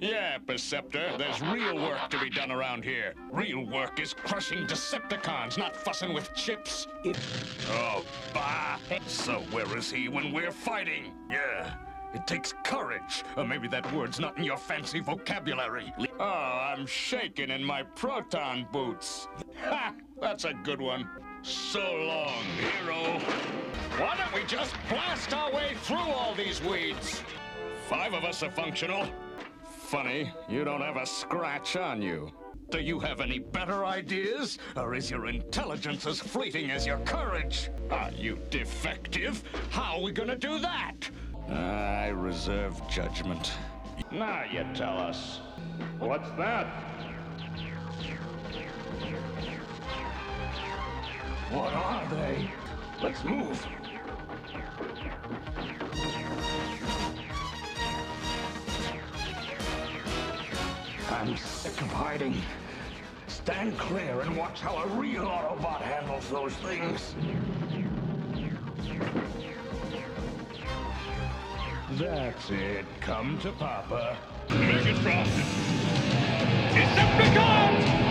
Yeah, Perceptor, there's real work to be done around here. Real work is crushing Decepticons, not fussing with chips. Oh, bah! So where is he when we're fighting? Yeah, it takes courage. Or maybe that word's not in your fancy vocabulary. Oh, I'm shaking in my proton boots. Ha! That's a good one. So long, hero. Why don't we just blast our way through all these weeds? 5 of us are functional. Funny, you don't have a scratch on you. Do you have any better ideas? Or is your intelligence as fleeting as your courage? Are you defective? How are we gonna do that? I reserve judgment. Now you tell us. What's that? What are they? Let's move. I'm sick of hiding. Stand clear and watch how a real Autobot handles those things. That's it. Come to Papa. Megatron! Decepticons!